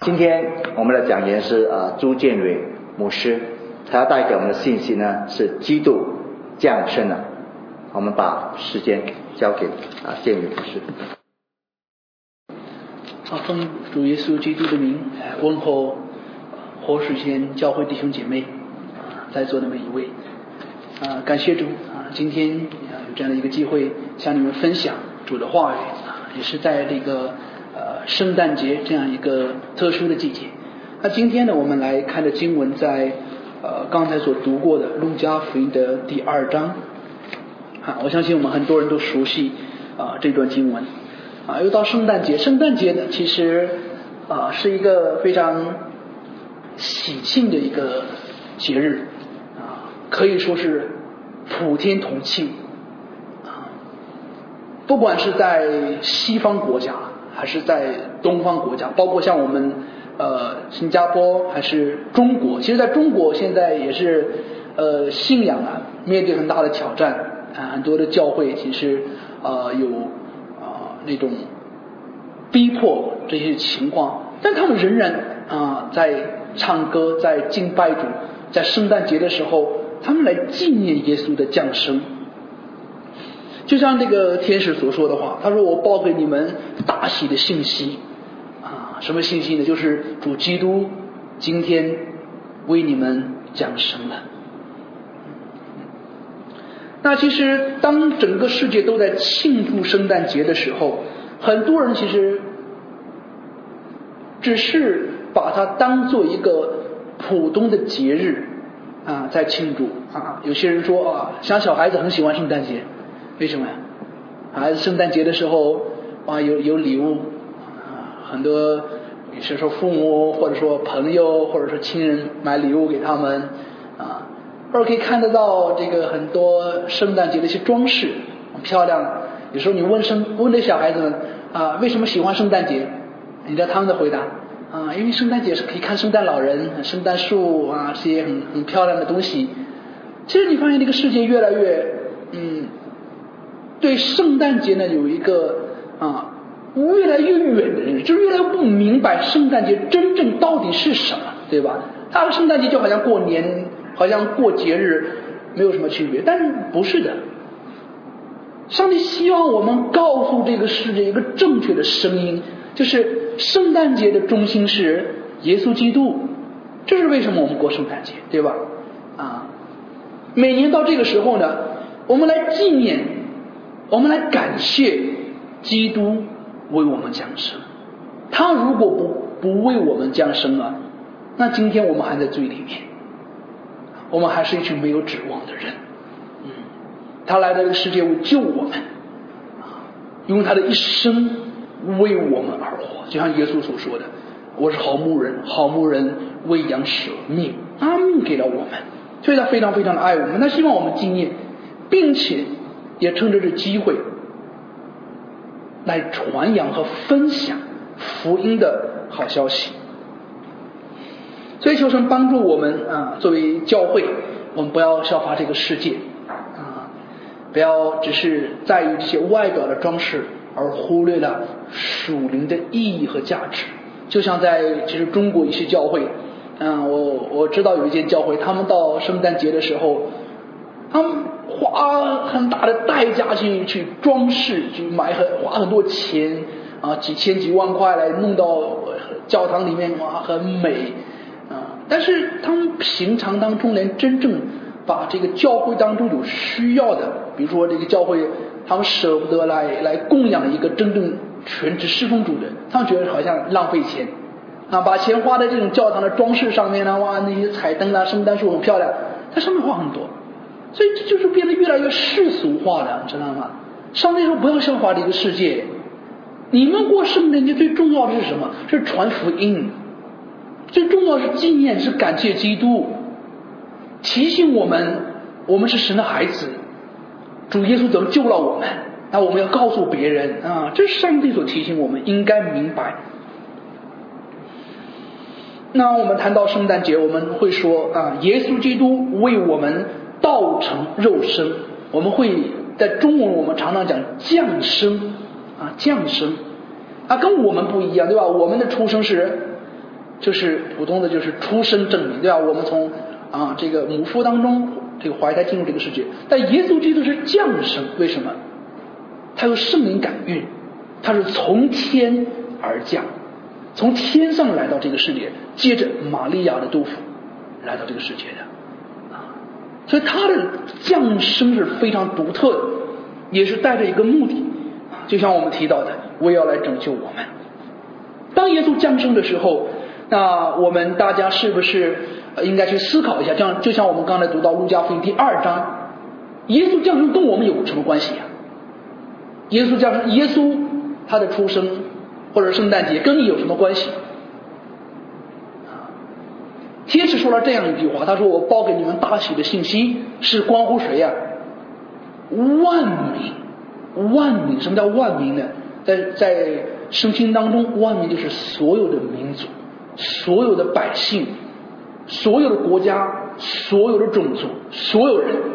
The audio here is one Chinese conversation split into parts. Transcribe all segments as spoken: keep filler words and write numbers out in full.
今天我们的讲员是呃朱建蕊牧师，他要带给我们的信息呢是基督降生了。我们把时间交给啊建蕊牧师。 好，奉主耶稣基督的名问候活水间教会弟兄姐妹在座的每一位啊，感谢主啊，今天啊有这样的一个机会向你们分享主的话语啊，也是在这个呃圣诞节这样一个特殊的季节。那今天呢，我们来看的经文在呃刚才所读过的路加福音的第二章啊，我相信我们很多人都熟悉啊这段经文啊。又到圣诞节，圣诞节呢其实啊是一个非常喜庆的一个节日啊，可以说是普天同庆啊。不管是在西方国家还是在东方国家，包括像我们呃新加坡还是中国，其实在中国现在也是呃信仰啊面对很大的挑战啊，很多的教会其实呃有啊、呃、那种逼迫这些情况，但他们仍然啊、呃、在唱歌，在敬拜主，在圣诞节的时候他们来纪念耶稣的降生。就像这个天使所说的话，他说我报给你们大喜的信息啊，什么信息呢？就是主基督今天为你们降生了。那其实当整个世界都在庆祝圣诞节的时候，很多人其实只是把它当做一个普通的节日啊在庆祝啊。有些人说啊，像小孩子很喜欢圣诞节，为什么呀？孩子圣诞节的时候啊有有礼物啊，很多有些时候父母或者说朋友或者说亲人买礼物给他们啊，或者可以看得到这个很多圣诞节的一些装饰很漂亮。有时候你问生问这小孩子们啊为什么喜欢圣诞节，你知道他们的回答啊，因为圣诞节是可以看圣诞老人、圣诞树啊，这些很很漂亮的东西。其实你发现这个世界越来越嗯，对圣诞节呢有一个啊越来越远的人，就越来越不明白圣诞节真正到底是什么，对吧？他和圣诞节就好像过年，好像过节日没有什么区别，但是不是的。上帝希望我们告诉这个世界一个正确的声音，就是圣诞节的中心是耶稣基督。这是为什么我们过圣诞节，对吧？啊，每年到这个时候呢，我们来纪念，我们来感谢基督为我们降生。他如果不不为我们降生啊，那今天我们还在罪里面，我们还是一群没有指望的人。嗯，他来到这个世界为救我们，用他的一生为我们而活，就像耶稣所说的，我是好牧人，好牧人为羊舍命，他命给了我们，所以他非常非常的爱我们，他希望我们纪念，并且也趁着这机会来传扬和分享福音的好消息。所以求神帮助我们啊，作为教会，我们不要效法这个世界啊，不要只是在于这些外表的装饰，而忽略了属灵的意义和价值。就像在其实中国一些教会，嗯，我我知道有一间教会，他们到圣诞节的时候，他们花很大的代价去去装饰，去买很花很多钱啊，几千几万块来弄到教堂里面，哇，很美啊。但是他们平常当中连真正把这个教会当中有需要的，比如说这个教会他们舍不得来来供养一个真正全职侍奉主的，他们觉得好像浪费钱啊，把钱花在这种教堂的装饰上面呢，哇，那些彩灯啊、圣诞树很漂亮，它上面花很多，所以这就是变得越来越世俗化了，你知道吗？上帝说不要效法这个世界，你们过圣诞节最重要的是什么？是传福音，最重要是纪念，是感谢基督，提醒我们我们是神的孩子，主耶稣怎么救了我们，那我们要告诉别人啊，这是上帝所提醒我们应该明白。那我们谈到圣诞节，我们会说啊，耶稣基督为我们道成肉身，我们会在中文我们常常讲降生啊，降生啊，跟我们不一样，对吧？我们的出生是就是普通的就是出生证明，对吧？我们从啊这个母腹当中这个怀胎进入这个世界，但耶稣基督是降生，为什么？他有圣灵感孕，他是从天而降，从天上来到这个世界，接着玛利亚的肚腹来到这个世界的啊，所以他的降生是非常独特的，也是带着一个目的，就像我们提到的，我也要来拯救我们。当耶稣降生的时候，那我们大家是不是应该去思考一下？这样就像我们刚才读到路加福音第二章，耶稣降生跟我们有什么关系呀、啊？耶稣降生，耶稣他的出生或者圣诞节跟你有什么关系？天使说了这样一句话，他说：“我报给你们大喜的信息是关乎谁呀、啊？万民，万民。什么叫万民呢？在在圣经当中，万民就是所有的民族、所有的百姓、所有的国家、所有的种族、所有人。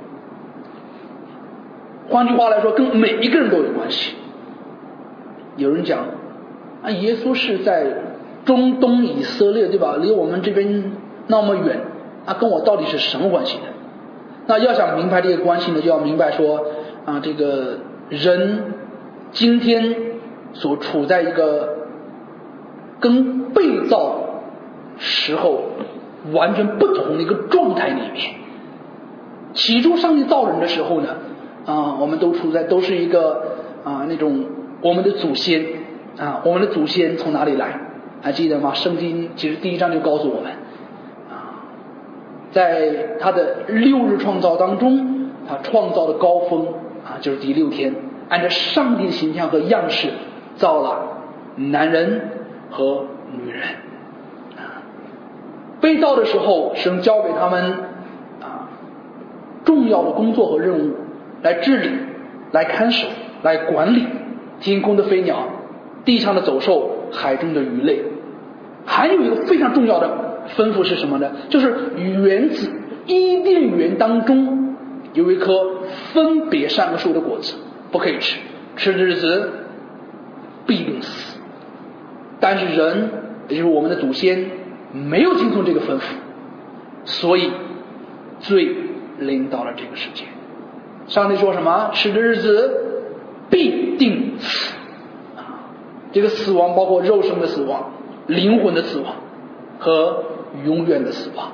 换句话来说，跟每一个人都有关系。有人讲啊，耶稣是在中东以色列，对吧？离我们这边那么远，啊，跟我到底是什么关系呢？那要想明白这个关系呢，就要明白说啊，这个人今天所处在一个跟被造时候完全不同的一个状态里面。起初上帝造人的时候呢，啊，我们都处在都是一个啊那种我们的祖先啊，我们的祖先从哪里来？还记得吗？圣经其实第一章就告诉我们啊，在他的六日创造当中，他创造的高峰啊，就是第六天，按照上帝的形象和样式造了男人和女人。啊，被造的时候，神交给他们啊重要的工作和任务，来治理、来看守、来管理天空的飞鸟、地上的走兽、海中的鱼类。还有一个非常重要的吩咐是什么呢？就是园子伊甸园当中有一棵分别善恶树的果子不可以吃，吃的日子必定死。但是人，也就是我们的祖先，没有听从这个吩咐，所以罪临到了这个世界。上帝说什么？吃的日子必定死啊！这个死亡包括肉身的死亡、灵魂的死亡和永远的死亡。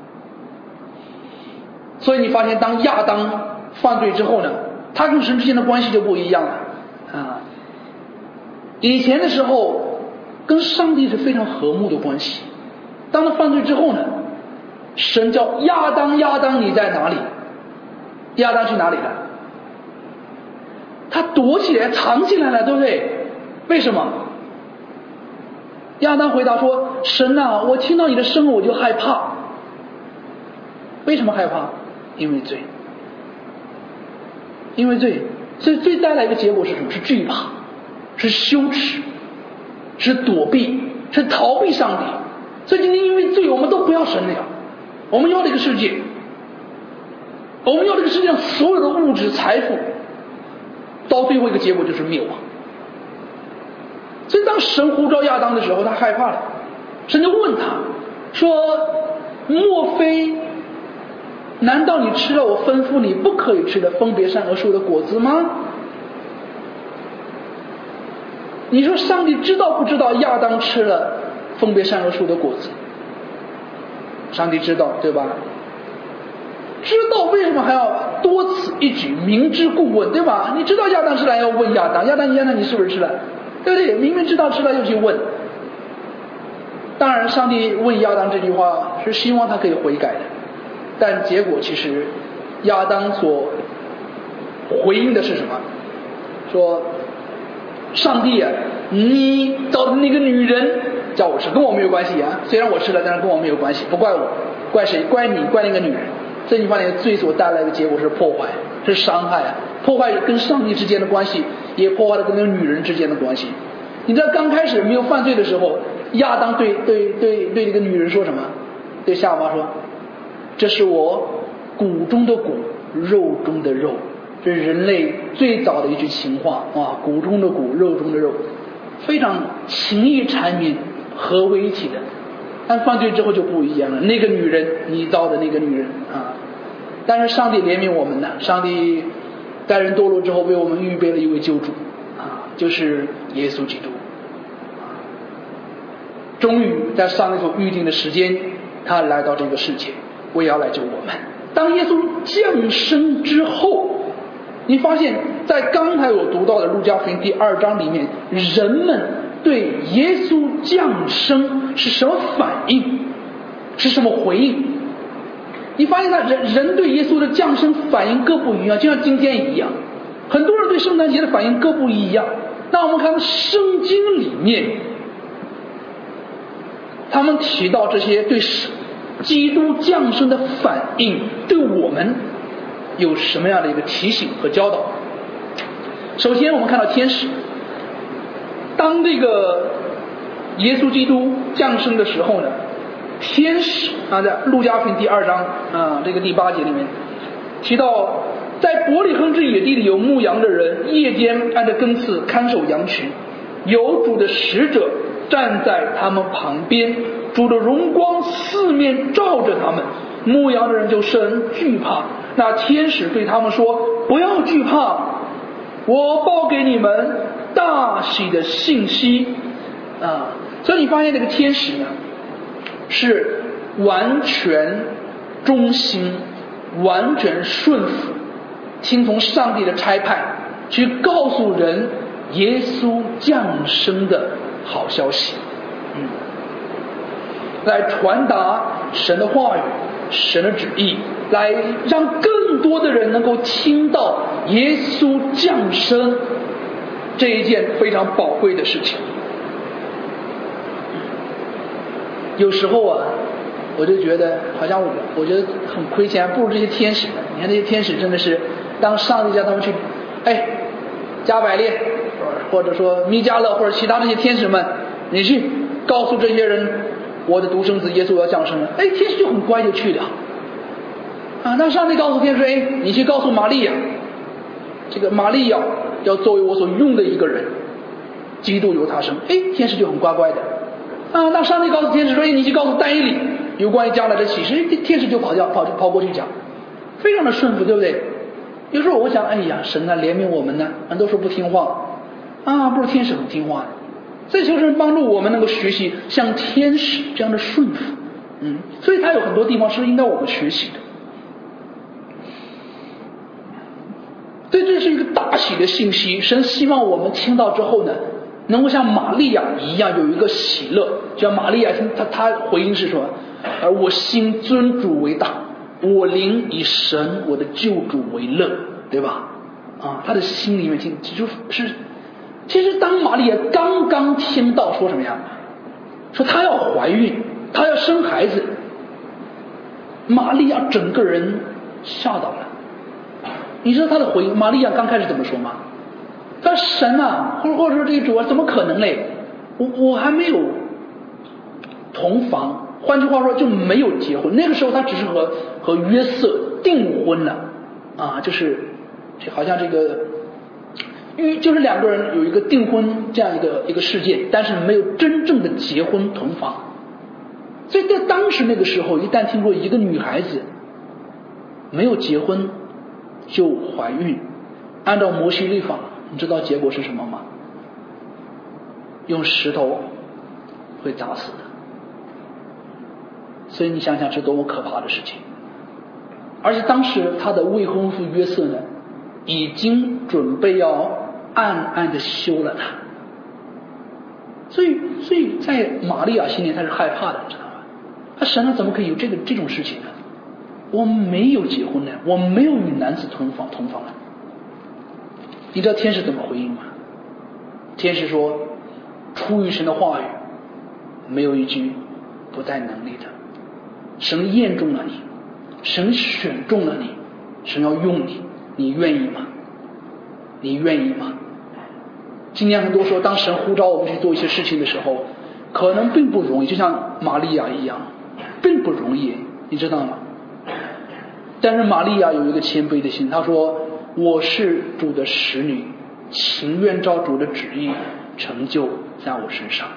所以你发现，当亚当犯罪之后呢，他跟神之间的关系就不一样了啊！以前的时候跟上帝是非常和睦的关系，当他犯罪之后呢，神叫亚当，亚当你在哪里？亚当去哪里了？他躲起来藏起来了，对不对？为什么？亚当回答说：神啊，我听到你的声音我就害怕。为什么害怕？因为罪。因为罪，所以罪带来一个结果是什么？是惧怕，是羞耻，是躲避，是逃避上帝。所以今天因为罪，我们都不要神了，我们要这个世界，我们要这个世界上所有的物质财富，到最后一个结果就是灭亡。所以当神呼召亚当的时候，他害怕了，神就问他说：莫非难道你吃了我吩咐你不可以吃的分别善恶树的果子吗？你说上帝知道不知道亚当吃了分别善恶树的果子？上帝知道，对吧？知道，为什么还要多此一举，明知故问，对吧？你知道亚当吃了要问亚当，亚当亚当你是不是吃了，对不对？明明知道吃了又去问。当然上帝问亚当这句话是希望他可以悔改的，但结果其实亚当所回应的是什么？说上帝啊，你找的那个女人叫我吃，跟我没有关系啊，虽然我吃了，但是跟我没有关系，不怪我，怪谁？怪你，怪那个女人。所以你发现罪所带来的结果是破坏，是伤害啊，破坏跟上帝之间的关系，也破坏了跟那个女人之间的关系。你知道刚开始没有犯罪的时候，亚当对对对对这个女人说什么？对夏娃说：这是我骨中的骨，肉中的肉。这是人类最早的一句情话啊，骨中的骨，肉中的肉，非常情意缠绵，合为一体的但犯罪之后就不一样了，那个女人，你造的那个女人啊。但是上帝怜悯我们呢，上帝在人堕落之后为我们预备了一位救主啊，就是耶稣基督。终于在上帝所预定的时间，他来到这个世界，为要来救我们。当耶稣降生之后，你发现在刚才我读到的路加福音第二章里面，人们对耶稣降生是什么反应，是什么回应？你发现他人人对耶稣的降生反应各不一样，就像今天一样，很多人对圣诞节的反应各不一样。那我们看圣经里面，他们提到这些对基督降生的反应，对我们有什么样的一个提醒和教导？首先我们看到天使，当这个耶稣基督降生的时候呢，天使啊，在路加福音第二章啊这个第八节里面提到，在伯利恒之野地里有牧羊的人，夜间按着更次看守羊群，有主的使者站在他们旁边，主的荣光四面照着他们，牧羊的人就甚惧怕。那天使对他们说，不要惧怕，我报给你们大喜的信息啊。所以你发现这个天使呢，是完全忠心，完全顺服，听从上帝的差派，去告诉人耶稣降生的好消息，嗯，来传达神的话语，神的旨意，来让更多的人能够听到耶稣降生这一件非常宝贵的事情。有时候啊，我就觉得好像我我觉得很亏欠，不如这些天使呢。你看这些天使真的是，当上帝叫他们去，哎，加百列，或者说弥迦勒，或者其他那些天使们，你去告诉这些人，我的独生子耶稣要降生了，哎，天使就很乖就去了。啊，那上帝告诉天使，哎，你去告诉玛利亚，这个玛利亚要作为我所用的一个人，基督由他生，哎，天使就很乖乖的。啊，那上帝告诉天使说，哎，你去告诉但以理有关于将来的启示，天使就跑掉跑跑过去讲，非常的顺服，对不对？有时候我想，哎呀，神啊，怜悯我们呢，很多时候不听话啊，不如天使很听话的。所以求神帮助我们能够学习像天使这样的顺服，嗯，所以他有很多地方是应该我们学习的。所以这是一个大喜的信息，神希望我们听到之后呢，能够像玛利亚一样有一个喜乐。就像玛利亚他他回应是说，而我心尊主为大，我灵以神我的救主为乐，对吧？啊，他的心里面听就是其实当玛利亚刚刚听到说什么呀，说她要怀孕，她要生孩子，玛利亚整个人吓到了。你知道她的回应，玛利亚刚开始怎么说吗？她说神啊，或者或者说这个主啊，怎么可能嘞？我我还没有同房，换句话说就没有结婚。那个时候她只是和和约瑟订婚了啊，就是就好像这个就是两个人有一个订婚这样一个一个事件，但是没有真正的结婚同房。所以在当时那个时候，一旦听说一个女孩子没有结婚就怀孕，按照摩西律法，你知道结果是什么吗？用石头会砸死的。所以你想想是多么可怕的事情。而且当时他的未婚夫约瑟呢，已经准备要暗暗的休了他。所以所以在玛利亚心里他是害怕的，你知道吗？他神啊，怎么可以有这个这种事情呢？我没有结婚呢，我没有与男子同房同房了。你知道天使怎么回应吗？天使说，出于神的话语，没有一句不带能力的。神验中了你，神选中了你，神要用你，你愿意吗？你愿意吗？今天很多时候，当神呼召我们去做一些事情的时候，可能并不容易，就像玛利亚一样，并不容易，你知道吗？但是玛利亚有一个谦卑的心，她说，我是主的使女，情愿照主的旨意成就在我身上。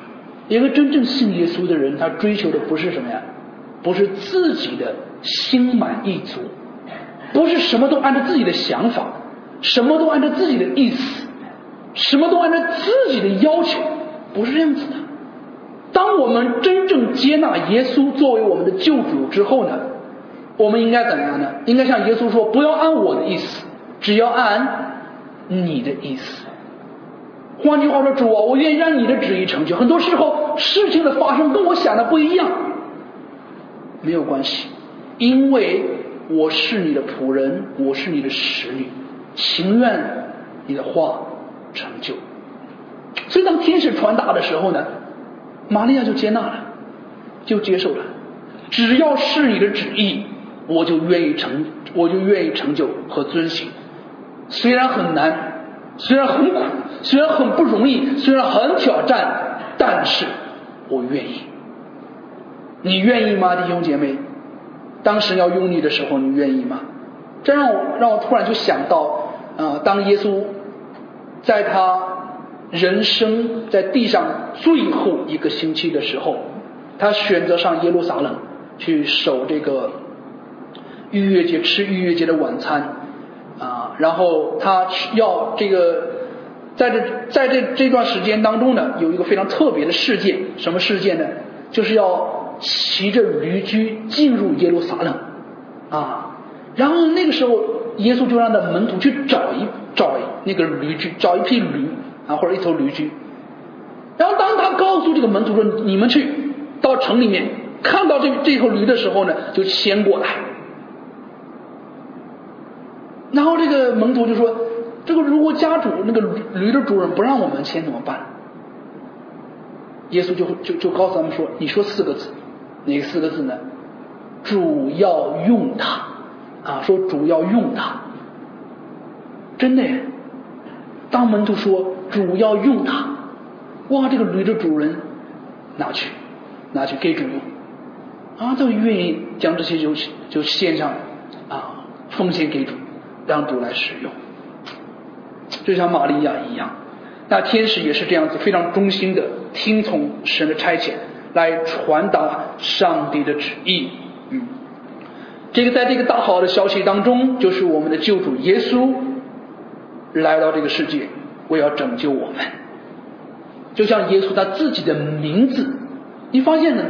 一个真正信耶稣的人，他追求的不是什么呀？不是自己的心满意足，不是什么都按照自己的想法，什么都按照自己的意思，什么都按照自己的要求，不是这样子的。当我们真正接纳耶稣作为我们的救主之后呢，我们应该怎么样呢？应该像耶稣说，不要按我的意思，只要按你的意思。换句话说，主啊，我愿意让你的旨意成就。很多时候事情的发生跟我想的不一样，没有关系，因为我是你的仆人，我是你的使女，情愿你的话成就。所以当天使传达的时候呢，玛利亚就接纳了，就接受了。只要是你的旨意，我就愿意成，我就愿意成就和遵行。虽然很难，虽然很苦，虽然很不容易，虽然很挑战，但是我愿意。你愿意吗，弟兄姐妹？当神要用你的时候，你愿意吗？这让我让我突然就想到，呃，当耶稣在他人生在地上最后一个星期的时候，他选择上耶路撒冷去守这个逾越节，吃逾越节的晚餐啊，然后他要这个在这在这这段时间当中呢，有一个非常特别的事件。什么事件呢？就是要骑着驴驹进入耶路撒冷啊。然后那个时候耶稣就让他门徒去找一找那个驴驹，找一匹驴啊，或者一头驴驹。然后当他告诉这个门徒说，你们去到城里面看到这这头驴的时候呢，就牵过来。然后这个门徒就说，这个如果家主那个驴的主人不让我们牵怎么办？耶稣就就就告诉他们说，你说四个字。哪四个字呢？主要用它啊，说主要用它。真的耶，当门徒说主要用它，哇，这个驴的主人拿去拿去给主用啊，都愿意将这些就就献上啊，奉献给主，让主来使用。就像玛利亚一样，那天使也是这样子，非常忠心的听从神的差遣，来传达上帝的旨意。嗯，这个在这个大好的消息当中，就是我们的救主耶稣来到这个世界，为要拯救我们。就像耶稣他自己的名字，你发现呢？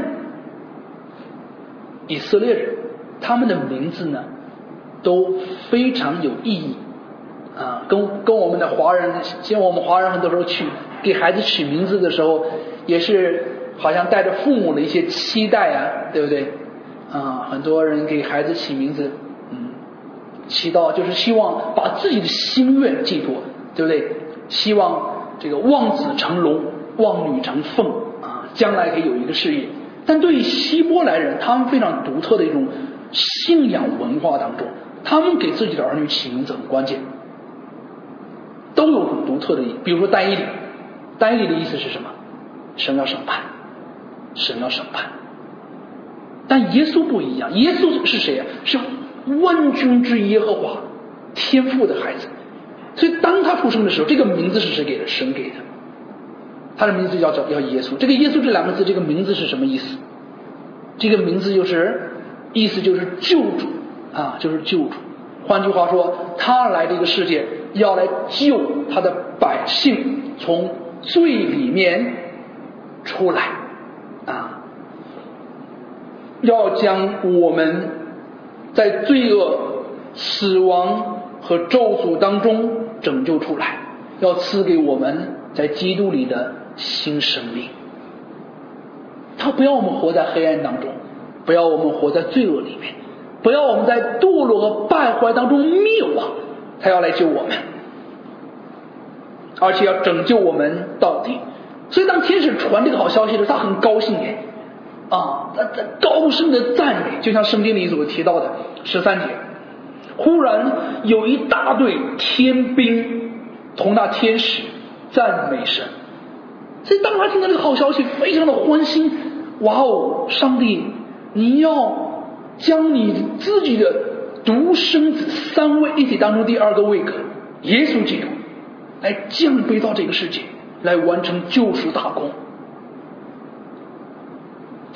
以色列人他们的名字呢，都非常有意义啊，跟跟我们的华人，像我们华人很多时候取给孩子取名字的时候，也是好像带着父母的一些期待啊，对不对？啊，很多人给孩子起名字，嗯，祈祷就是希望把自己的心愿寄托，对不对？希望这个望子成龙，望女成凤啊，将来可以有一个事业。但对于希伯来人，他们非常独特的一种信仰文化当中，他们给自己的儿女起名字很关键，都有很独特的意义。比如说但以理，但以理的意思是什么？神要审判，神要审判。但耶稣不一样，耶稣是谁啊？是万军之耶和华，天父的孩子。所以当他出生的时候，这个名字是谁给的？神给的。他的名字叫叫叫耶稣。这个耶稣这两个字，这个名字是什么意思？这个名字就是意思就是救主啊，就是救主。换句话说，他来这个世界要来救他的百姓从罪里面出来啊，要将我们在罪恶、死亡和咒诅当中拯救出来，要赐给我们在基督里的新生命。他不要我们活在黑暗当中，不要我们活在罪恶里面，不要我们在堕落和败坏当中灭亡，他要来救我们，而且要拯救我们到底。所以当天使传这个好消息的时候，他很高兴耶啊，他他高声的赞美，就像圣经里所提到的十三节，忽然有一大队天兵同那天使赞美神。所以当他听到这个好消息，非常的欢欣。哇哦，上帝，你要将你自己的独生子三位一体当中第二个位格耶稣基督来降卑到这个世界，来完成救赎大功。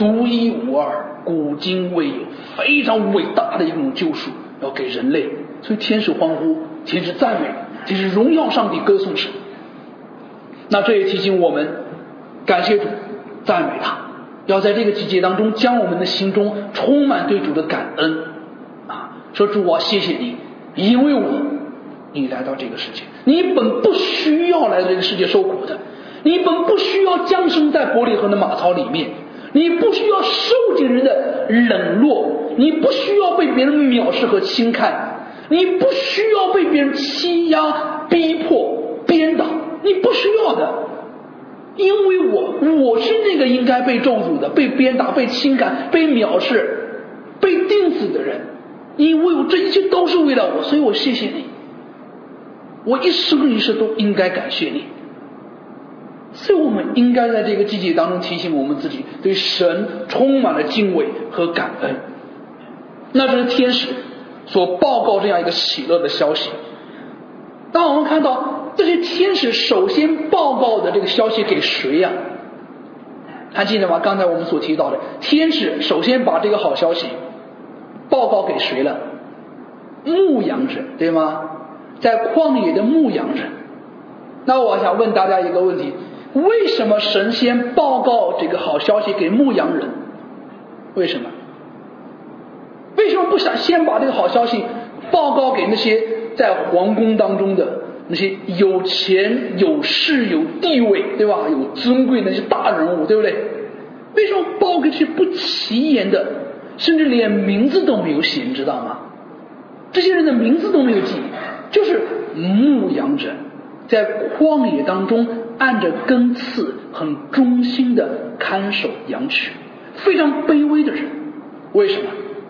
独一无二、古今未有、非常伟大的一种救赎要给人类。所以天使欢呼，天使赞美，天使荣耀上帝，歌颂神。那这也提醒我们感谢主，赞美他，要在这个季节当中将我们的心中充满对主的感恩啊！说主啊，谢谢你，因为我你来到这个世界，你本不需要来到这个世界受苦的，你本不需要降生在伯利恒的马槽里面，你不需要受尽人的冷落，你不需要被别人藐视和轻看，你不需要被别人欺压、逼迫、鞭打，你不需要的。因为我我是那个应该被咒诅的、被鞭打、被轻看、被藐视、被钉死的人，因为我这一切都是为了我，所以我谢谢你，我一生一世都应该感谢你。所以我们应该在这个季节当中提醒我们自己，对神充满了敬畏和感恩。那这是天使所报告这样一个喜乐的消息。当我们看到这些天使首先报告的这个消息给谁呀、啊？还记得吗？刚才我们所提到的，天使首先把这个好消息报告给谁了？牧羊人，对吗？在旷野的牧羊人。那我想问大家一个问题，为什么神先报告这个好消息给牧羊人？为什么？为什么不想先把这个好消息报告给那些在皇宫当中的那些有钱有势有地位，对吧？有尊贵的那些大人物，对不对？为什么报给这些不起眼的，甚至连名字都没有写，你知道吗？这些人的名字都没有记，就是牧羊人，在旷野当中按着根刺很忠心的看守羊群，非常卑微的人。为什么？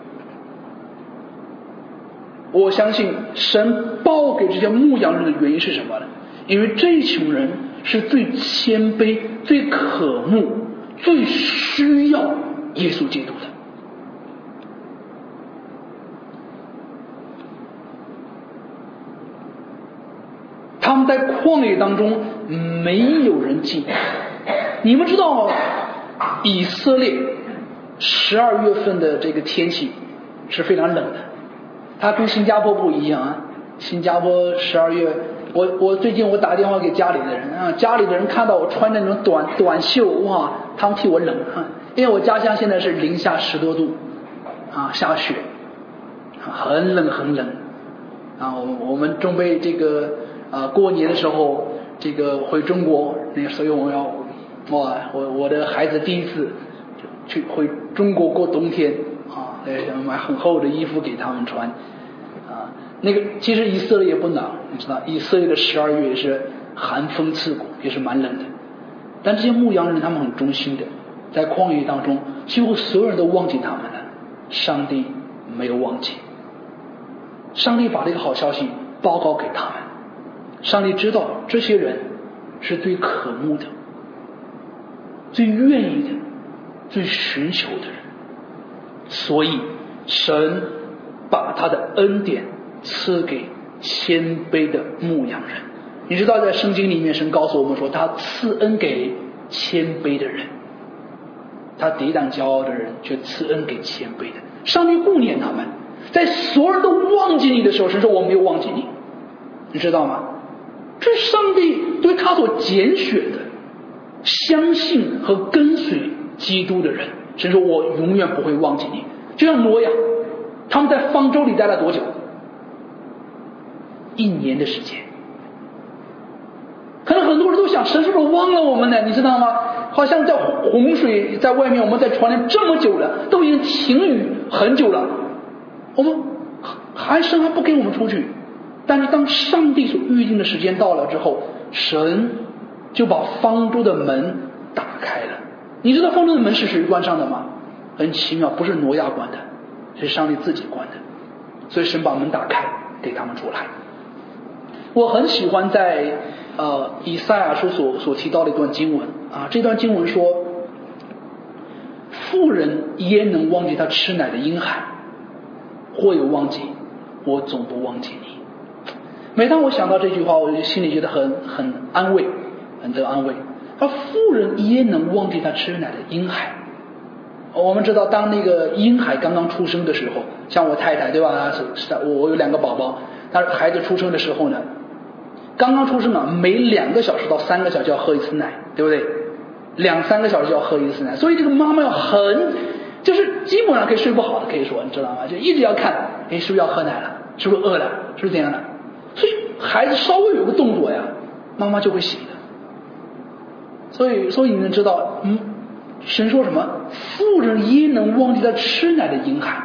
我相信神报给这些牧羊人的原因是什么呢？因为这一群人是最谦卑、最渴慕、最需要耶稣基督的。他们在旷野当中没有人进。你们知道以色列十二月份的这个天气是非常冷的，它跟新加坡不一样啊。新加坡十二月，我我最近我打电话给家里的人啊，家里的人看到我穿那种短短袖，哇，他们替我冷啊，因为我家乡现在是零下十多度啊，下雪，很冷很冷啊。我我们准备这个啊过年的时候这个回中国，那所以我要哇，我我的孩子第一次去回中国过冬天啊，买很厚的衣服给他们穿啊。那个其实以色列也不冷，你知道，以色列的十二月也是寒风刺骨，也是蛮冷的。但这些牧羊人他们很忠心的，在旷野当中，几乎所有人都忘记他们了，上帝没有忘记。上帝把这个好消息报告给他们，上帝知道这些人是最渴慕的、最愿意的、最寻求的人，所以神把他的恩典赐给谦卑的牧羊人。你知道在圣经里面神告诉我们说，他赐恩给谦卑的人，他抵挡骄傲的人，却赐恩给谦卑的。上帝顾念他们，在所有人都忘记你的时候，神说我没有忘记你，你知道吗？这是上帝对他所拣选的相信和跟随基督的人，神说我永远不会忘记你。就像挪亚，他们在方舟里待了多久？一年的时间。可能很多人都想，神是不是忘了我们呢？你知道吗？好像在洪水在外面，我们在船里这么久了，都已经停雨很久了，我们还神还不给我们出去。但是当上帝所预定的时间到了之后，神就把方舟的门打开了。你知道方舟的门是谁关上的吗？很奇妙，不是挪亚关的，是上帝自己关的。所以神把门打开给他们出来。我很喜欢在呃以赛亚书所所提到的一段经文啊，这段经文说，妇人焉能忘记她吃奶的婴孩？或有忘记，我总不忘记你。每当我想到这句话，我就心里觉得很很安慰，很得安慰。他妇人焉能忘记她吃奶的婴孩？ 我们知道，当那个婴孩刚刚出生的时候，像我太太对吧？是是，我有两个宝宝，但是孩子出生的时候呢，刚刚出生啊，每两个小时到三个小时就要喝一次奶，对不对？两三个小时就要喝一次奶，所以这个妈妈要很，就是基本上可以睡不好的，可以说你知道吗？就一直要看，哎，是不是要喝奶了？是不是饿了？是不是这样的？所以孩子稍微有个动作呀，妈妈就会醒的。所以，所以你能知道，嗯，神说什么？妇人焉能忘记他吃奶的婴孩？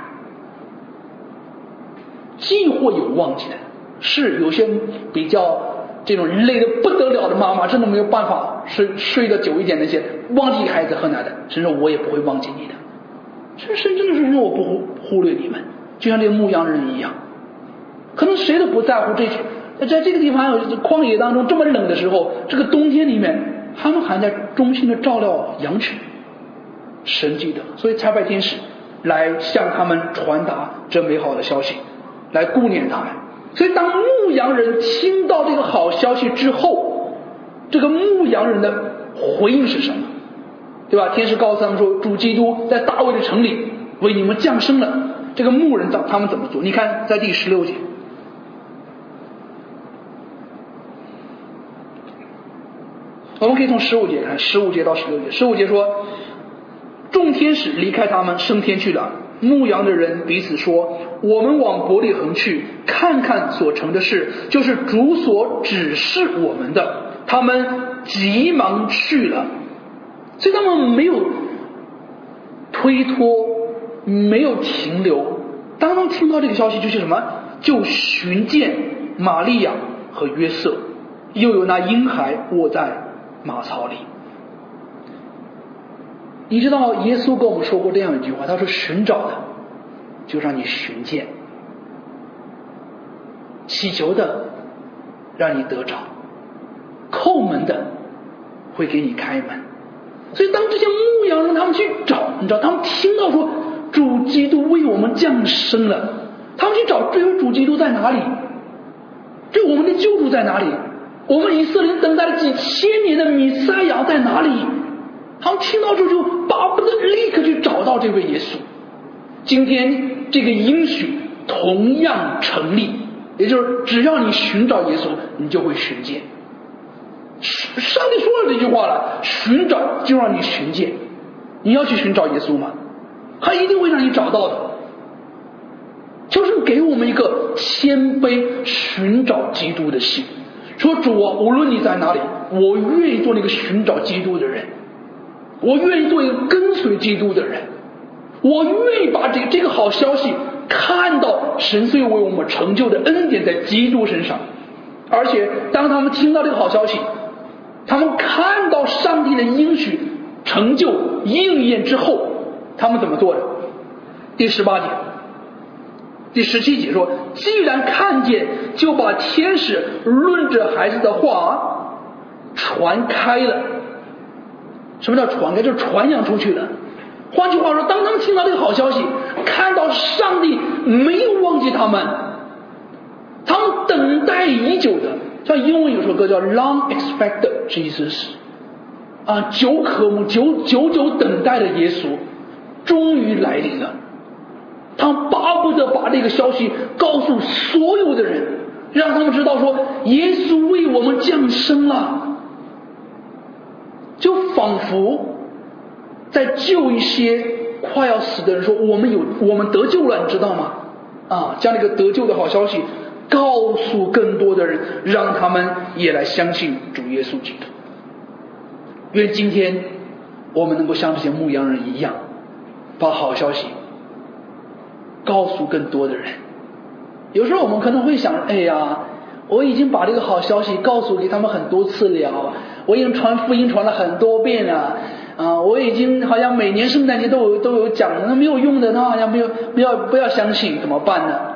既会有忘记的，是有些比较这种累得不得了的妈妈，真的没有办法睡睡得久一点那些忘记孩子喝奶的，神说我也不会忘记你的。神神真的是说我不忽忽略你们，就像这个牧羊人一样，可能谁都不在乎这些。在这个地方旷野当中这么冷的时候，这个冬天里面，他们还在忠心的照料羊群。神记得，所以差派天使来向他们传达这美好的消息，来顾念他们。所以当牧羊人听到这个好消息之后，这个牧羊人的回应是什么？对吧？天使告诉他们说，主基督在大卫的城里为你们降生了。这个牧人他们怎么做？你看在第十六节，我们可以从十五节看，十五节到十六节。十五节说，众天使离开他们升天去了，牧羊的人彼此说，我们往伯利恒去，看看所成的事，就是主所指示我们的。他们急忙去了，所以他们没有推脱，没有停留。当他们听到这个消息，就是什么？就寻见玛利亚和约瑟，又有那婴孩卧在马槽里。你知道耶稣跟我们说过这样一句话，他说寻找的就让你寻见，祈求的让你得着，叩门的会给你开门。所以当这些牧羊人他们去找，你知道他们听到说主基督为我们降生了，他们去找追求主基督在哪里，这我们的救主在哪里，我们以色列等待了几千年的弥赛亚在哪里？他们听到之后就巴不得立刻去找到这位耶稣。今天这个应许同样成立，也就是只要你寻找耶稣，你就会寻见。上帝说了这句话了，寻找就让你寻见。你要去寻找耶稣吗？他一定会让你找到的。就是给我们一个谦卑寻找基督的心，说主啊，无论你在哪里，我愿意做那个寻找基督的人，我愿意做一个跟随基督的人，我愿意把这个这个好消息看到神所为我们成就的恩典在基督身上。而且当他们听到这个好消息，他们看到上帝的应许成就应验之后，他们怎么做的？第十八节第十七节说，既然看见，就把天使论着孩子的话传开了。什么叫传开？就是传扬出去了。换句话说，当他们听到这个好消息，看到上帝没有忘记他们，他们等待已久的，像英文有首歌叫 Long Expected Jesus 啊，久渴慕久久久等待的耶稣终于来临了。他们巴不得把这个消息告诉所有的人，让他们知道说耶稣为我们降生了，就仿佛在救一些快要死的人，说我们有我们得救了，你知道吗？啊，将这个得救的好消息告诉更多的人，让他们也来相信主耶稣基督。愿今天我们能够像这些牧羊人一样，把好消息告诉更多的人。有时候我们可能会想，哎呀，我已经把这个好消息告诉给他们很多次了，我已经传福音传了很多遍了啊，我已经好像每年圣诞节都有都有讲了，那没有用的，那好像没有不要不要相信，怎么办呢？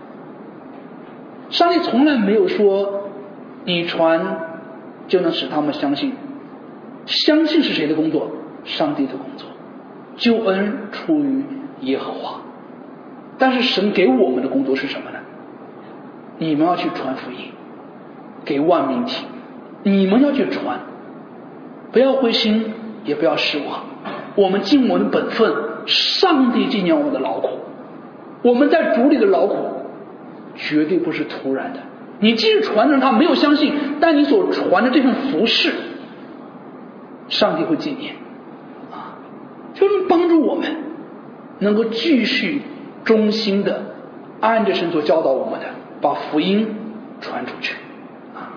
上帝从来没有说你传就能使他们相信，相信是谁的工作？上帝的工作。救恩出于耶和华。但是神给我们的工作是什么呢？你们要去传福音给万民听，你们要去传，不要灰心也不要失望，我们尽我们的本分， 上帝纪念我们的劳苦，我们在主里的劳苦绝对不是突然的。你即使传承他没有相信，但你所传的这份服事，上帝会纪念啊，就是帮助我们能够继续忠心的按着神所教导我们的，把福音传出去啊。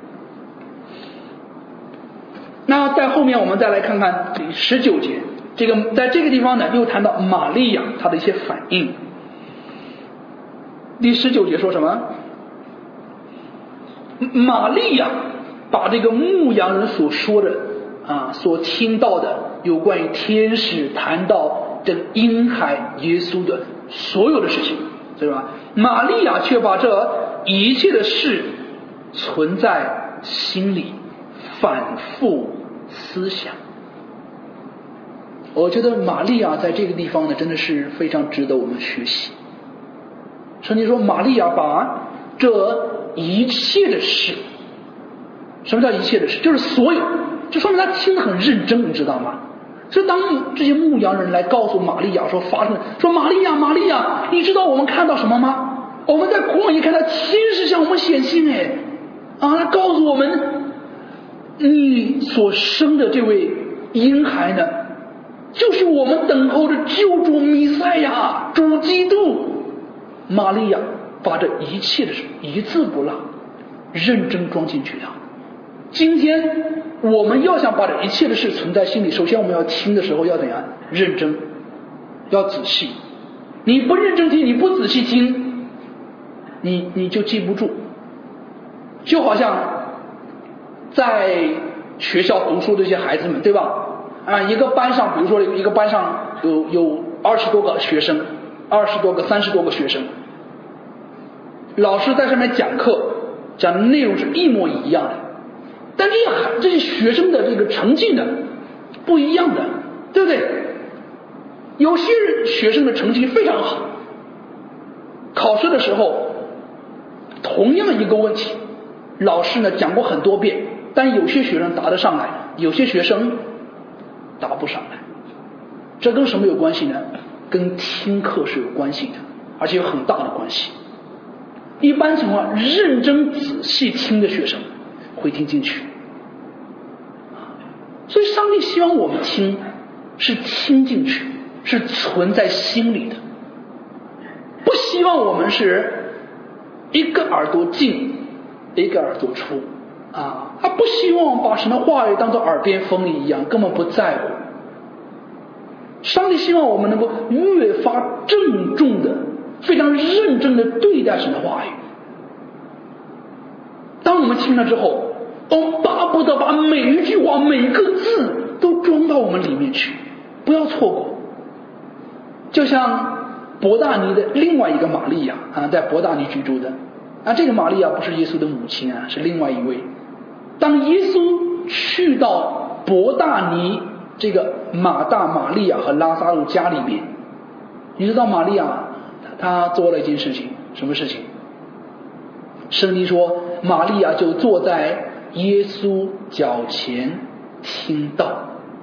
那在后面我们再来看看第十九节，这个在这个地方呢又谈到玛利亚她的一些反应。第十九节说什么？玛利亚把这个牧羊人所说的啊，所听到的有关于天使谈到这个婴孩耶稣的所有的事情，对吧？玛利亚却把这一切的事存在心里，反复思想。我觉得玛利亚在这个地方呢，真的是非常值得我们学习。圣经说，玛利亚把这一切的事，什么叫一切的事？就是所有，就说明他听得很认真，你知道吗？所以当这些牧羊人来告诉玛利亚说发生，说玛利亚，玛利亚，你知道我们看到什么吗？我们在旷野看到天使向我们显现，哎，啊，他告诉我们，你所生的这位婴孩呢，就是我们等候的救主弥赛亚，主基督。玛利亚把这一切的事一字不落认真装进去了。今天我们要想把这一切的事存在心里，首先我们要听的时候要怎样？认真，要仔细。你不认真听，你不仔细听，你你就记不住。就好像在学校读书的这些孩子们，对吧？啊，一个班上，比如说一个班上有有二十多个学生，二十多个、三十多个学生，老师在上面讲课，讲的内容是一模一样的，但这些这些学生的这个成绩呢不一样的，对不对？有些学生的成绩非常好，考试的时候同样一个问题，老师呢讲过很多遍，但有些学生答得上来，有些学生答不上来。这跟什么有关系呢？跟听课是有关系的，而且有很大的关系。一般情况，认真仔细听的学生会听进去。所以上帝希望我们听是听进去，是存在心里的，不希望我们是一个耳朵进一个耳朵出啊，他不希望把什么话语当作耳边风一样，根本不在乎。上帝希望我们能够越发郑重的、非常认真的对待神的话语。当我们听了之后，我们巴不得把每一句话、每一个字都装到我们里面去，不要错过。就像伯大尼的另外一个玛利亚啊，在伯大尼居住的啊，这个玛利亚不是耶稣的母亲啊，是另外一位。当耶稣去到伯大尼这个马大、玛利亚和拉撒路家里面，你知道玛利亚她做了一件事情，什么事情？圣经说，玛利亚就坐在耶稣脚前听道。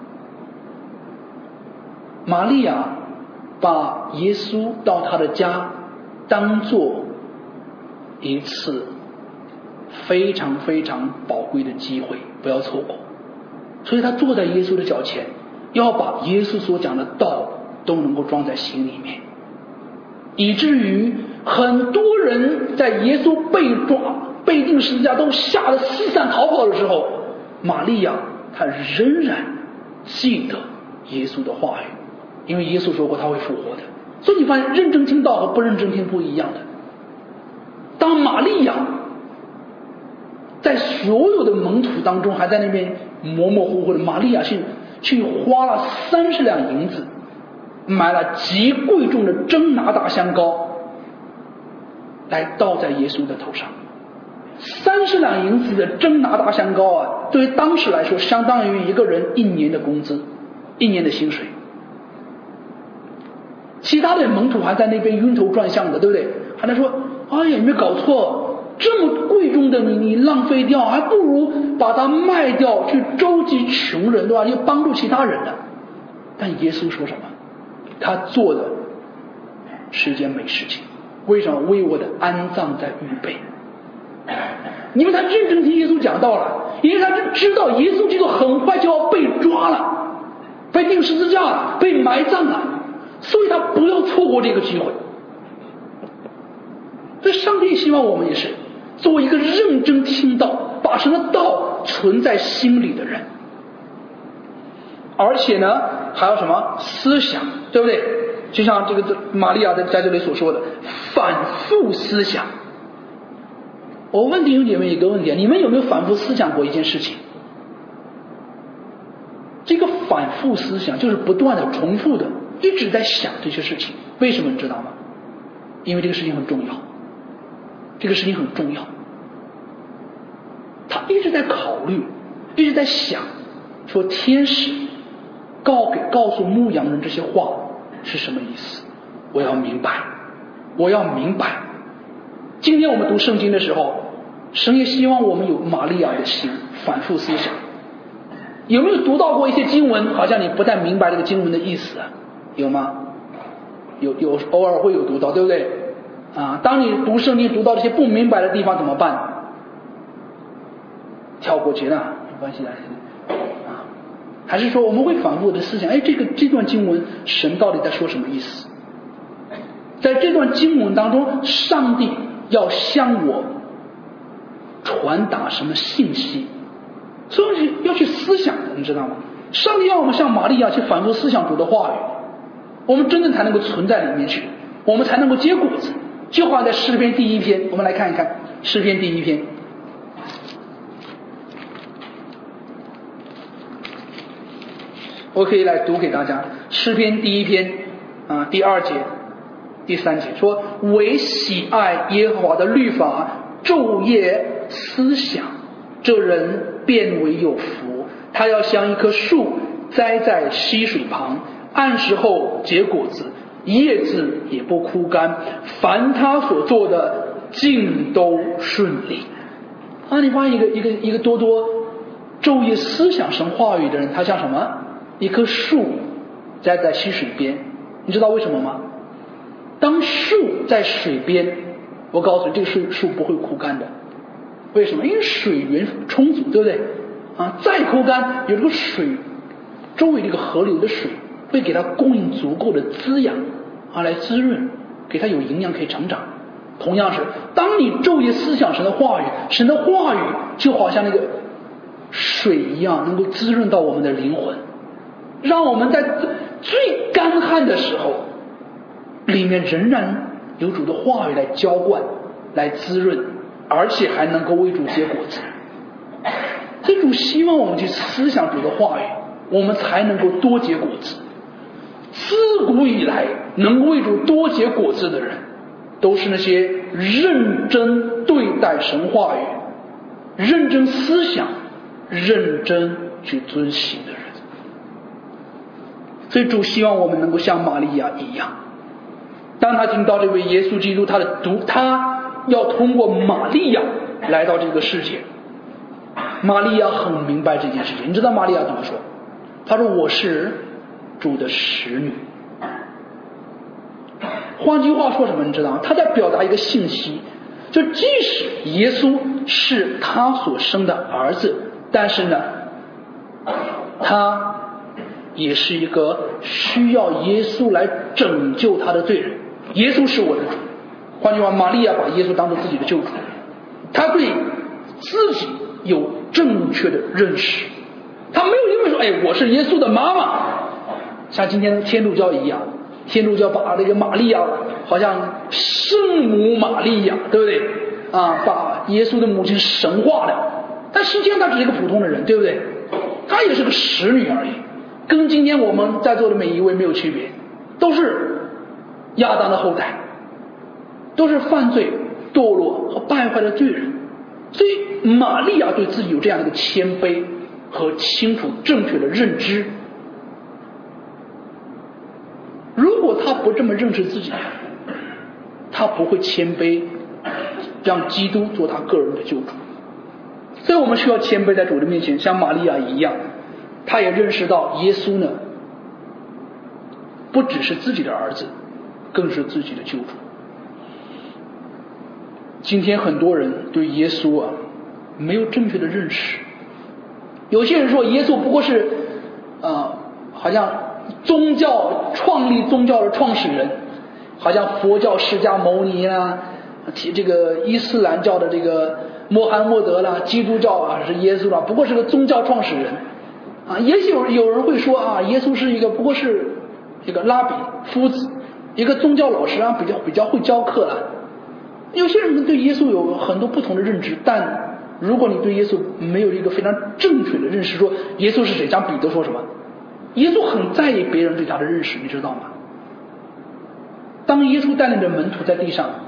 玛利亚把耶稣到她的家当作一次非常非常宝贵的机会，不要错过。所以他坐在耶稣的脚前，要把耶稣所讲的道都能够装在心里面，以至于很多人在耶稣被抓、被钉十字架都吓得四散逃跑的时候，玛利亚她仍然记得耶稣的话语，因为耶稣说过他会复活的。所以你发现认真听道和不认真听不一样的。当玛利亚在所有的门徒当中还在那边模模糊糊的，玛利亚去去花了三十两银子，买了极贵重的真拿达香膏，来倒在耶稣的头上。三十两银子的真拿达香膏啊，对于当时来说，相当于一个人一年的工资，一年的薪水。其他的门徒还在那边晕头转向的，对不对？还在说：“哎呀，有没有搞错？这么贵重的你你浪费掉，还不如把它卖掉去周济穷人，对吧？又帮助其他人呢。”但耶稣说什么？ 他做的是一件美事情。为什么？为我的安葬在预备。因为他认真听耶稣讲道了，因为他知道耶稣基督很快就要被抓了，被钉十字架了，被埋葬了，所以他不要错过这个机会。所以上帝希望我们也是作为一个认真听道，把神的道存在心里的人，而且呢还有什么思想，对不对？就像这个玛利亚在这里所说的，反复思想。我问弟兄姐妹一个问题，你们有没有反复思想过一件事情？这个反复思想就是不断的重复的一直在想这些事情。为什么你知道吗？因为这个事情很重要，这个事情很重要，他一直在考虑，一直在想，说天使告给告诉牧羊人这些话是什么意思，我要明白，我要明白。今天我们读圣经的时候，神也希望我们有玛利亚的心，反复思想。有没有读到过一些经文，好像你不太明白这个经文的意思啊？有吗？有有偶尔会有读到，对不对？啊，当你读圣经读到这些不明白的地方怎么办？跳过去呢？没关系的。啊，还是说我们会反复的思想，哎，这个这段经文神到底在说什么意思？在这段经文当中，上帝要向我传达什么信息？所以要去思想的，你知道吗？上帝要我们像玛利亚去反复思想主的话语，我们真正才能够存在里面去，我们才能够结果子。就好像在诗篇第一篇，我们来看一看诗篇第一篇。我可以来读给大家，诗篇第一篇啊，第二节、第三节说：唯喜爱耶和华的律法，昼夜思想，这人便为有福。他要像一棵树栽在溪水旁，按时候结果子，叶子也不枯干，凡他所做的尽都顺利。啊，你发现一个一个一个多多昼夜思想神话语的人，他像什么？一棵树栽在溪水边。你知道为什么吗？当树在水边，我告诉你，这个树树不会枯干的。为什么？因为水源充足，对不对？啊，再枯干，有这个水，周围这个河流的水会给它供应足够的滋养啊，来滋润，给它有营养可以成长。同样是，当你昼夜思想神的话语，神的话语就好像那个水一样，能够滋润到我们的灵魂，让我们在最干旱的时候，里面仍然有主的话语来浇灌，来滋润，而且还能够为主结果子。所以主希望我们去思想主的话语，我们才能够多结果子。自古以来能为主多结果子的人，都是那些认真对待神话语、认真思想、认真去遵行的人。所以主希望我们能够像玛利亚一样，当他听到这位耶稣基督，他的独他要通过玛利亚来到这个世界。玛利亚很明白这件事情，你知道玛利亚怎么说？他说：我是主的使女。换句话说什么？你知道吗？他在表达一个信息，就即使耶稣是他所生的儿子，但是呢，他也是一个需要耶稣来拯救他的罪人。耶稣是我的主。换句话，玛利亚把耶稣当作自己的救主，他对自己有正确的认识，他没有因为说，哎，我是耶稣的妈妈，像今天天主教一样，天主教把这个玛利亚好像圣母玛利亚，对不对啊？把耶稣的母亲神化了，但实际上他只是一个普通的人，对不对？他也是个使女而已，跟今天我们在座的每一位没有区别，都是亚当的后代，都是犯罪堕落和败坏的罪人。所以玛利亚对自己有这样的一个谦卑和清楚正确的认知。如果他不这么认识自己，他不会谦卑，让基督做他个人的救主。所以我们需要谦卑在主的面前，像玛利亚一样，他也认识到耶稣呢， 不只是自己的儿子，更是自己的救主。今天很多人对耶稣啊没有正确的认识，有些人说耶稣不过是呃好像宗教创立宗教的创始人，好像佛教释迦牟尼啦，提这个伊斯兰教的这个穆罕默德啦，基督教啊是耶稣啦，不过是个宗教创始人啊。也许有有人会说啊，耶稣是一个不过是这个拉比夫子，一个宗教老师啊，比较比较会教课了。有些人对耶稣有很多不同的认知，但如果你对耶稣没有一个非常正确的认识，说耶稣是谁，像彼得说什么，耶稣很在意别人对他的认识，你知道吗？当耶稣带领着门徒在地上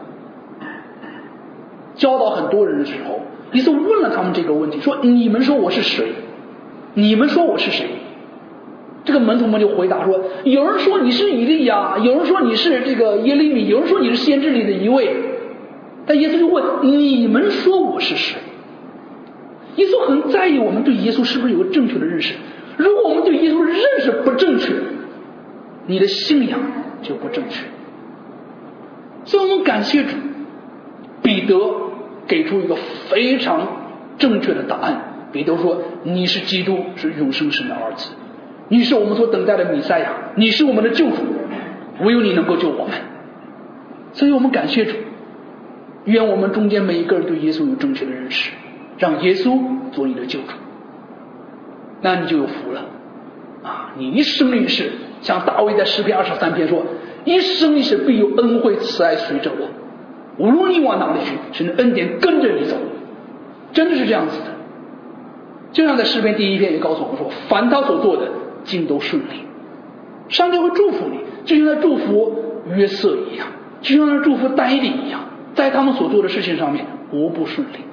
教导很多人的时候，耶稣问了他们这个问题，说你们说我是谁？你们说我是谁？这个门徒们就回答说，有人说你是以利亚，有人说你是这个耶利米，有人说你是先知里的一位。但耶稣就问，你们说我是谁？耶稣很在意我们对耶稣是不是有个正确的认识。如果我们对耶稣的认识不正确，你的信仰就不正确。所以我们感谢主，彼得给出一个非常正确的答案。彼得说，你是基督，是永生神的儿子，你是我们所等待的弥赛亚，你是我们的救主，唯有你能够救我们。所以我们感谢主，愿我们中间每一个人对耶稣有正确的认识，让耶稣做你的救主，那你就有福了啊！你一生一世，像大卫在诗篇二十三篇说，一生一世必有恩惠慈爱随着我，无论你往哪里去，神的恩典跟着你走，真的是这样子的。就像在诗篇第一篇也告诉我们说，凡他所做的尽都顺利，上帝会祝福你，就像他祝福约瑟一样，就像他祝福但以理一样，在他们所做的事情上面无不顺利。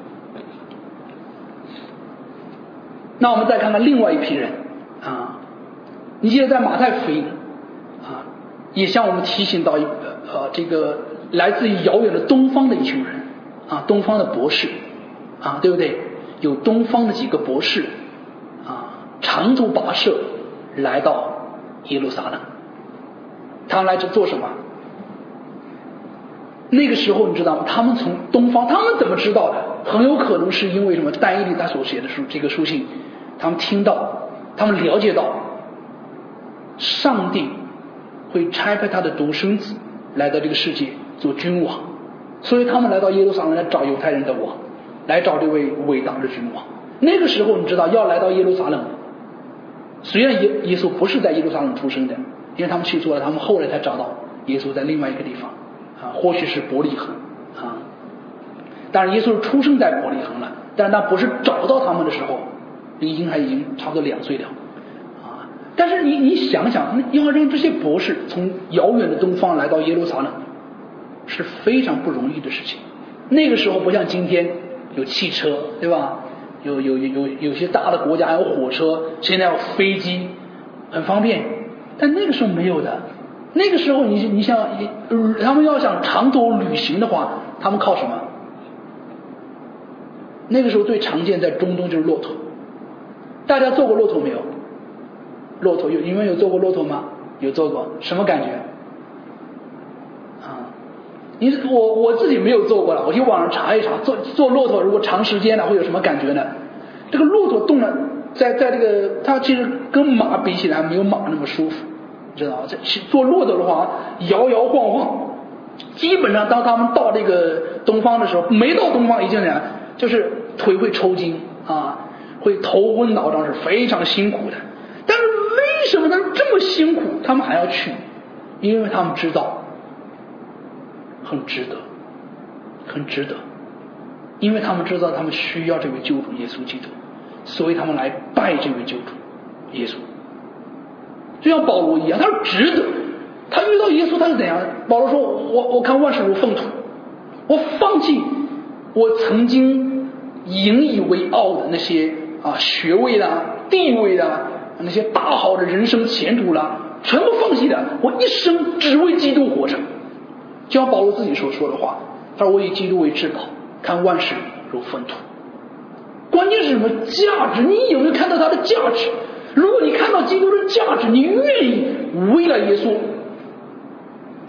那我们再看看另外一批人啊，你记得在马太福音啊，也向我们提醒到一个呃这个来自于遥远的东方的一群人啊，东方的博士啊，对不对？有东方的几个博士啊，长途跋涉来到耶路撒冷，他们来这做什么？那个时候你知道吗？他们从东方，他们怎么知道的？很有可能是因为什么？但以理他所写的书，这个书信，他们听到，他们了解到，上帝会差派他的独生子来到这个世界做君王，所以他们来到耶路撒冷来找犹太人的王，来找这位伟大的君王。那个时候你知道要来到耶路撒冷，虽然耶耶稣不是在耶路撒冷出生的，因为他们去错了，他们后来才找到耶稣在另外一个地方啊，或许是伯利恒啊。当然耶稣是出生在伯利恒了，但是他不是找到他们的时候，已经还已经差不多两岁了啊。但是你你想想，要让这些博士从遥远的东方来到耶路撒冷，是非常不容易的事情。那个时候不像今天有汽车，对吧？有有有有些大的国家有火车，现在有飞机，很方便。但那个时候没有的。那个时候你你想，他们要想长途旅行的话，他们靠什么？那个时候最常见在中东就是骆驼。大家坐过骆驼没有？骆驼有，你们有坐过骆驼吗？有坐过，什么感觉？啊，你我我自己没有坐过了，我去网上查一查，坐坐骆驼如果长时间了会有什么感觉呢？这个骆驼动了，在在这个它其实跟马比起来没有马那么舒服，你知道吗？这坐骆驼的话摇摇晃晃，基本上当他们到这个东方的时候，没到东方已经这样，就是腿会抽筋啊，会头昏脑胀，是非常辛苦的。但是为什么他们这么辛苦，他们还要去？因为他们知道很值得，很值得，因为他们知道他们需要这位救主耶稣基督，所以他们来拜这位救主耶稣。就像保罗一样，他说值得。他遇到耶稣他是怎样？保罗说，我我看万事如粪土，我放弃我曾经引以为傲的那些啊学位啦、地位啦、那些大好的人生前途啦，全部放弃了，我一生只为基督活着。就像保罗自己所说的话，他说我以基督为至宝，看万事如粪土。关键是什么？价值。你有没有看到他的价值？如果你看到基督的价值，你愿意为了耶稣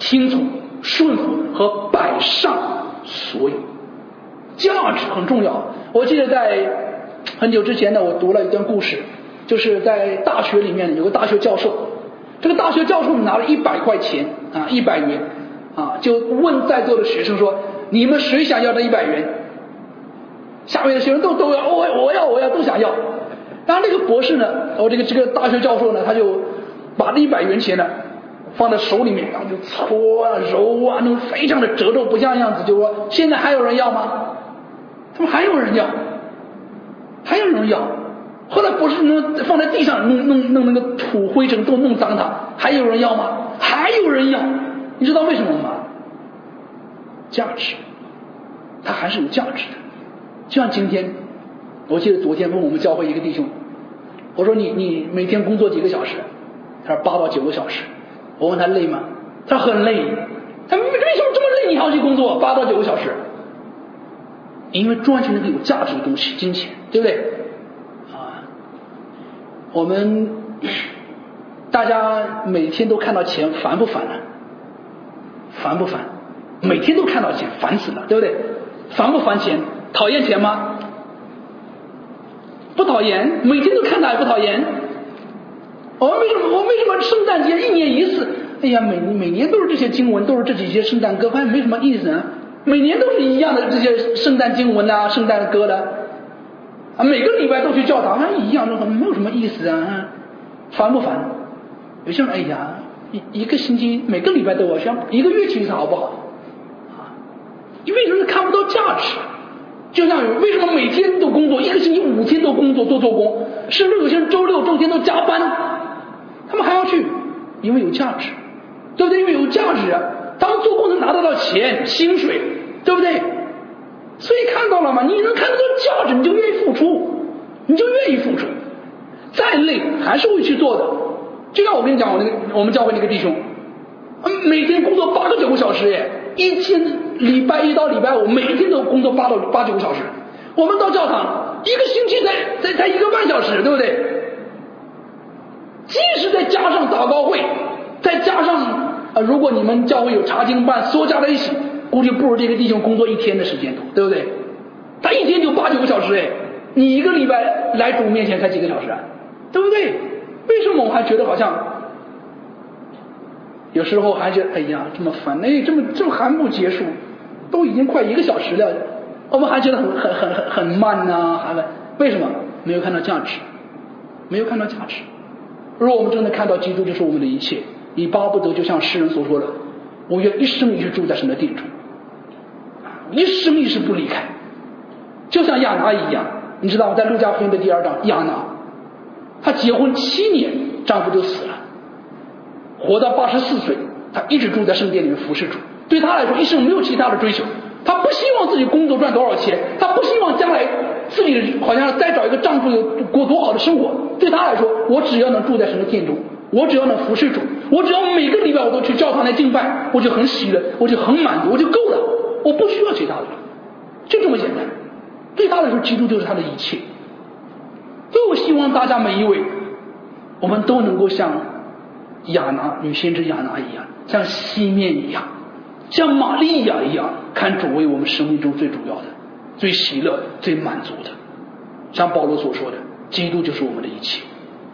听从、顺服和摆上所有。价值很重要。我记得在很久之前呢，我读了一段故事，就是在大学里面有个大学教授，这个大学教授拿了一百块钱啊，一百元啊，就问在座的学生说：“你们谁想要这一百元？”下面的学生都都要，我我要我要都想要。然后这个博士呢，我这个这个大学教授呢，他就把这一百元钱呢放在手里面，然后就搓啊揉啊，那种非常的褶皱不像样子，就说：“现在还有人要吗？”他们还有人要，还有人要。后来博士呢放在地上弄弄弄那个土灰尘都弄脏它，还有人要吗？还有人要。你知道为什么吗？价值，它还是有价值的。就像今天，我记得昨天问我们教会一个弟兄，我说你你每天工作几个小时？他说八到九个小时。我问他累吗？他说很累。他为什么这么累？你还要去工作八到九个小时？因为赚取那个有价值的东西，金钱，对不对？啊，我们大家每天都看到钱，烦不烦呢？烦不烦？每天都看到钱，烦死了，对不对？烦不烦钱？讨厌钱吗？不讨厌，每天都看到也不讨厌。我们为什么我们为什么圣诞节一年一次？哎呀，每每年都是这些经文，都是这几些圣诞歌，发现没什么意思啊。每年都是一样的这些圣诞经文啊、圣诞歌的啊，每个礼拜都去教堂，还一样，没有什么意思啊，烦不烦？有些人哎呀，一一个星期每个礼拜都要，像一个月去一次好不好？啊，你为什么看不到价值？就像有为什么每天都工作，一个星期五天都工作做做工，甚至有些人周六周天都加班，他们还要去，因为有价值，对不对？因为有价值啊，他们做工能拿得到钱、薪水，对不对？所以看到了吗？你能看得到价值，你就愿意付出，你就愿意付出，再累还是会去做的。就像我跟你讲，我那个我们教会那个弟兄，每天工作八个九个小时，耶，一天礼拜一到礼拜五，每天都工作八到八九个小时。我们到教堂一个星期才才才一个半小时，对不对？即使再加上祷告会，再加上呃，如果你们教会有查经班，所有加在一起，估计不如这个弟兄工作一天的时间多，对不对？他一天就八九个小时，哎，你一个礼拜来主面前才几个小时啊，对不对？为什么我还觉得好像有时候还觉得哎呀这么烦，哎，这么这么还不结束，都已经快一个小时了，我们还觉得很很很很很慢呐、啊，还为什么？没有看到价值，没有看到价值。如果我们真的看到基督就是我们的一切，你巴不得就像诗人所说的，我愿一生一世住在神的殿中，一生一世不离开。就像亚拿一样，你知道在路加福音的第二章，亚拿她结婚七年，丈夫就死了，活到八十四岁，她一直住在圣殿里面服侍主。对她来说，一生没有其他的追求，她不希望自己工作赚多少钱，她不希望将来自己好像再找一个丈夫有过多好的生活。对她来说，我只要能住在神的殿中，我只要能服侍主，我只要每个礼拜我都去教堂来敬拜，我就很喜乐，我就很满足，我就够了，我不需要其他的，就这么简单。对她来说，基督就是她的一切。所以我希望大家每一位，我们都能够像亚拿女先知亚拿一样，像西面一样，像玛利亚一样，看主为我们生命中最主要的、最喜乐、最满足的。像保罗所说的，基督就是我们的一切。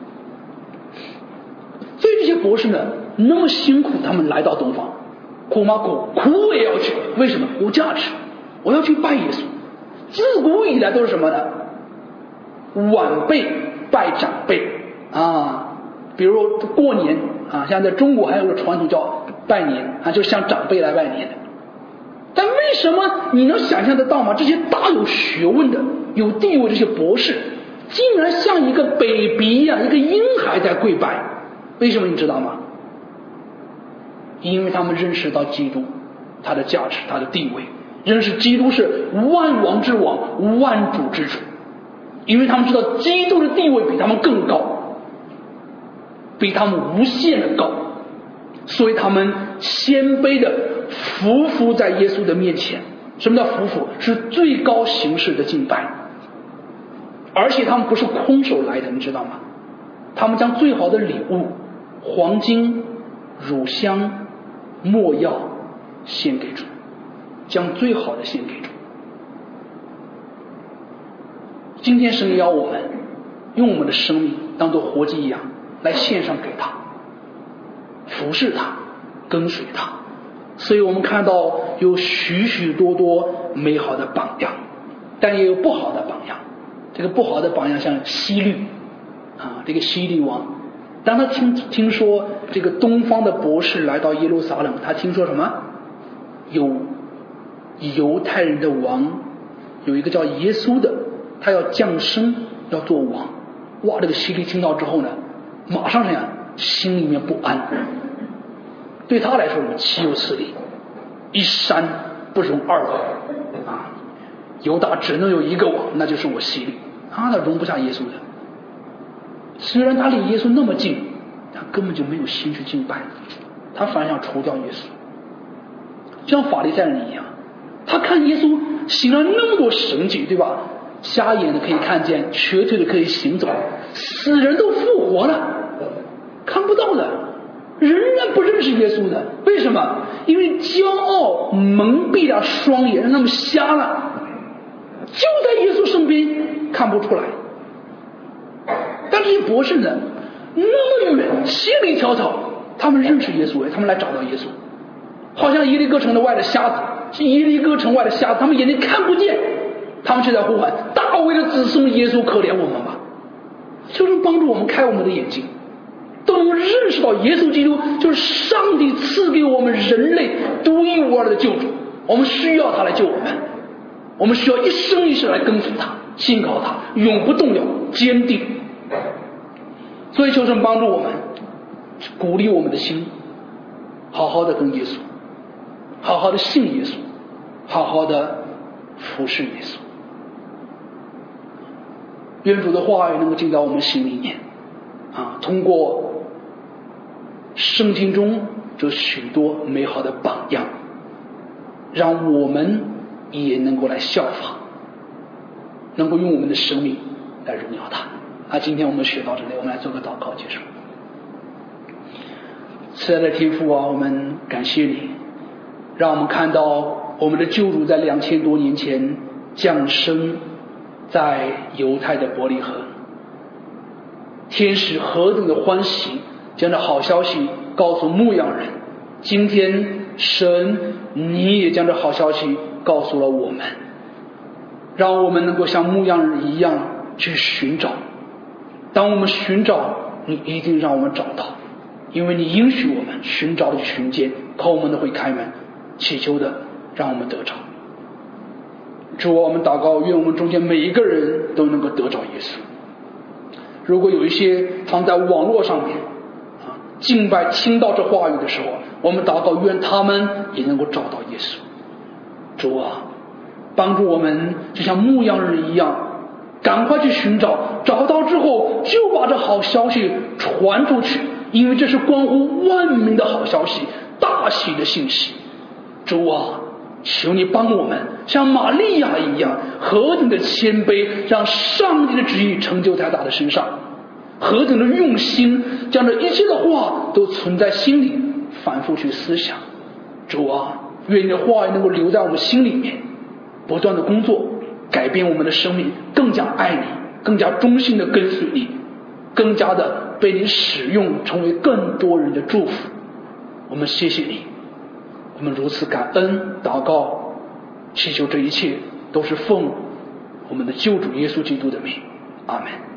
所以这些博士呢，那么辛苦，他们来到东方，苦吗？苦，苦我也要去。为什么？有价值，我要去拜耶稣。自古以来都是什么呢？晚辈拜长辈啊，比如过年啊，像在中国还有个传统叫拜年啊，就向长辈来拜年的。但为什么你能想象得到吗？这些大有学问的、有地位这些博士，竟然像一个 baby 一样，一个婴孩在跪拜。为什么你知道吗？因为他们认识到基督，他的价值，他的地位，认识基督是万王之王，万主之主。因为他们知道基督的地位比他们更高，比他们无限的高，所以他们谦卑的匍匐在耶稣的面前。什么叫匍匐？是最高形式的敬拜。而且他们不是空手来的，你知道吗？他们将最好的礼物，黄金、乳香、 莫要献给主，将最好的献给主。今天神要我们用我们的生命当作活祭一样来献上给他，服侍他，跟随他。所以我们看到有许许多多美好的榜样，但也有不好的榜样。这个不好的榜样像希律啊，这个希律王，当他听听说这个东方的博士来到耶路撒冷，他听说什么？有犹太人的王，有一个叫耶稣的，他要降生，要做王。哇，这个希律听到之后呢，马上这样心里面不安。对他来说，岂有此理！一山不容二王啊！犹大只能有一个王，那就是我希律，他哪容不下耶稣的。虽然他离耶稣那么近，他根本就没有心去敬拜，他反而想除掉耶稣。就像法利赛人一样，他看耶稣行了那么多神迹，对吧？瞎眼的可以看见，瘸腿的可以行走，死人都复活了，看不到的仍然不认识耶稣的。为什么？因为骄傲蒙蔽了双眼，让他们瞎了，就在耶稣身边看不出来。但这些博士呢，那么远千里迢迢，他们认识耶稣，他们来找到耶稣。好像耶利哥城的外的瞎子，是耶利哥城外的瞎子，他们眼睛看不见，他们却在呼喊：大卫的子孙耶稣，可怜我们吧！就是帮助我们开我们的眼睛，都能认识到耶稣基督就是上帝赐给我们人类独一无二的救主，我们需要他来救我们，我们需要一生一世来跟随他，信靠他，永不动摇，坚定。所以求神帮助我们，鼓励我们的心，好好的跟耶稣，好好的信耶稣，好好的服侍耶稣。愿主的话语能够进到我们心里面啊，通过圣经中有许多美好的榜样，让我们也能够来效法，能够用我们的生命来荣耀他。啊，今天我们学到这里，我们来做个祷告结束。慈爱的天父啊，我们感谢你，让我们看到我们的救主在两千多年前降生在犹太的伯利恒，天使何等的欢喜，将这好消息告诉牧羊人。今天神你也将这好消息告诉了我们，让我们能够像牧羊人一样去寻找。当我们寻找，你一定让我们找到，因为你应许我们寻找的寻见，叩门的会开门，祈求的让我们得着。主啊，我们祷告，愿我们中间每一个人都能够得着耶稣。如果有一些放在网络上面啊敬拜听到这话语的时候，我们祷告，愿他们也能够找到耶稣。主啊，帮助我们就像牧羊人一样，赶快去寻找，找到之后就把这好消息传出去，因为这是关乎万民的好消息，大喜的信息。主啊，求你帮我们像玛利亚一样，何等的谦卑，让上帝的旨意成就在他的身上，何等的用心，将这一切的话都存在心里，反复去思想。主啊，愿你的话语能够留在我们心里面，不断的工作，改变我们的生命，更加爱你，更加忠心的跟随你，更加的被你使用，成为更多人的祝福。我们谢谢你，我们如此感恩祷告，祈求这一切都是奉我们的救主耶稣基督的名，阿们。